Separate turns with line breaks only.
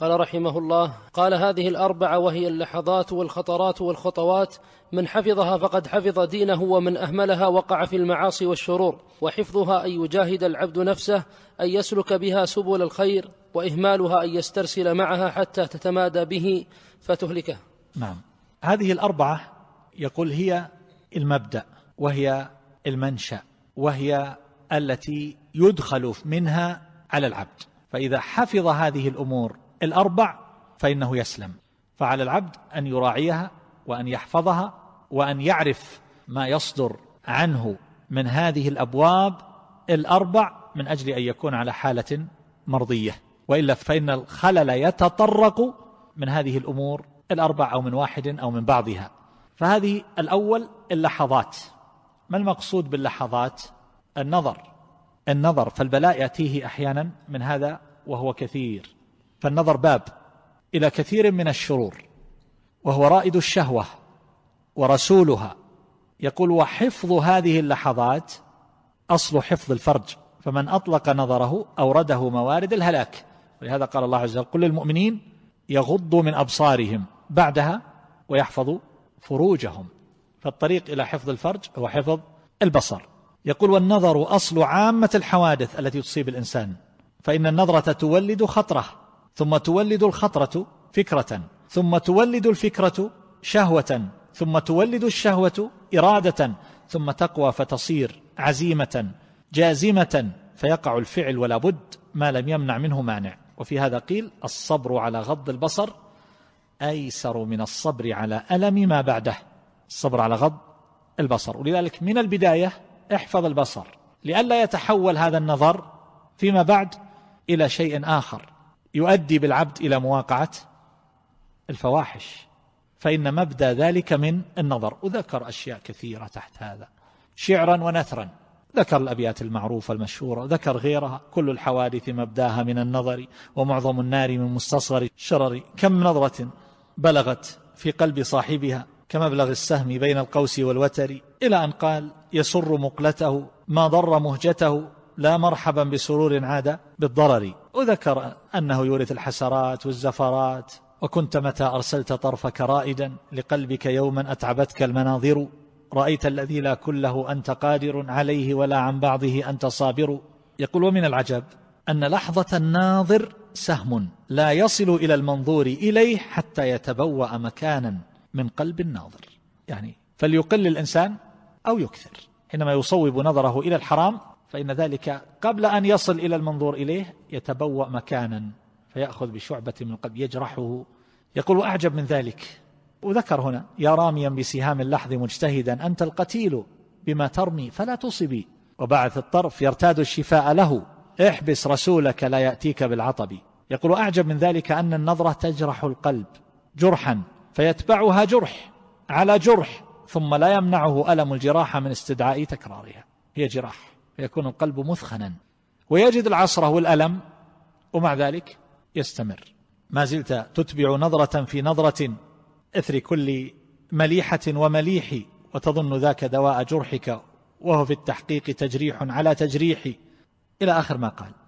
قال رحمه الله: قال: هذه الأربعة وهي اللحظات والخطرات والخطوات، من حفظها فقد حفظ دينه، ومن أهملها وقع في المعاصي والشرور. وحفظها أن يجاهد العبد نفسه أن يسلك بها سبل الخير، وإهمالها أن يسترسل معها حتى تتمادى به فتهلكه.
نعم، هذه الأربعة يقول هي المبدأ، وهي المنشأ، وهي التي يدخل منها على العبد. فإذا حفظ هذه الأمور الأربع فإنه يسلم. فعلى العبد أن يراعيها وأن يحفظها وأن يعرف ما يصدر عنه من هذه الأبواب الأربع من أجل أن يكون على حالة مرضية، وإلا فإن الخلل يتطرق من هذه الأمور الأربع أو من واحد أو من بعضها. فهذه الأول اللحظات. ما المقصود باللحظات؟ النظر، فالبلاء يأتيه أحيانا من هذا وهو كثير، فالنظر باب إلى كثير من الشرور، وهو رائد الشهوة ورسولها. يقول: وحفظ هذه اللحظات أصل حفظ الفرج، فمن أطلق نظره أورده موارد الهلاك. ولهذا قال الله عز وجل: قل للمؤمنين يغضوا من أبصارهم، بعدها ويحفظوا فروجهم. فالطريق إلى حفظ الفرج هو حفظ البصر. يقول: والنظر أصل عامة الحوادث التي تصيب الإنسان، فإن النظرة تولد خطرة، ثم تولد الخطرة فكرة، ثم تولد الفكرة شهوة، ثم تولد الشهوة إرادة، ثم تقوى فتصير عزيمة جازمة، فيقع الفعل ولا بد ما لم يمنع منه مانع. وفي هذا قيل: الصبر على غض البصر أيسر من الصبر على ألم ما بعده. الصبر على غض البصر. ولذلك من البداية احفظ البصر لئلا يتحول هذا النظر فيما بعد إلى شيء آخر يؤدي بالعبد إلى مواقعة الفواحش، فإن مبدأ ذلك من النظر. وذكر أشياء كثيرة تحت هذا شعرا ونثرا، ذكر الأبيات المعروفة المشهورة، ذكر غيرها: كل الحوادث مبداها من النظر، ومعظم النار من مستصغر الشرر، كم نظرة بلغت في قلب صاحبها كمبلغ السهم بين القوس والوتر، إلى أن قال: يسر مقلته ما ضر مهجته، لا مرحبا بسرور عاد بالضرر. وذكر أنه يورث الحسرات والزفرات، وكنت متى أرسلت طرفك رائدا لقلبك يوما أتعبتك المناظر، رأيت الذي لا كله أنت قادر عليه ولا عن بعضه أنت صابر. يقول: ومن العجب أن لحظة الناظر سهم لا يصل إلى المنظور إليه حتى يتبوأ مكانا من قلب الناظر. يعني فليقل الإنسان أو يكثر، حينما يصوب نظره إلى الحرام فإن ذلك قبل أن يصل إلى المنظور إليه يتبوأ مكانا فيأخذ بشعبة من القلب يجرحه. يقول: وأعجب من ذلك، وذكر هنا: يا راميا بسهام اللحظ مجتهدا، أنت القتيل بما ترمي فلا تصبي، وبعث الطرف يرتاد الشفاء له، احبس رسولك لا يأتيك بالعطب. يقول: وأعجب من ذلك أن النظرة تجرح القلب جرحا فيتبعها جرح على جرح، ثم لا يمنعه ألم الجراح من استدعاء تكرارها. هي جراح فيكون القلب مثخنا ويجد العصر والألم، ومع ذلك يستمر. ما زلت تتبع نظرة في نظرة إثر كل مليحة ومليح، وتظن ذاك دواء جرحك، وهو في التحقيق تجريح على تجريح، إلى آخر ما قال.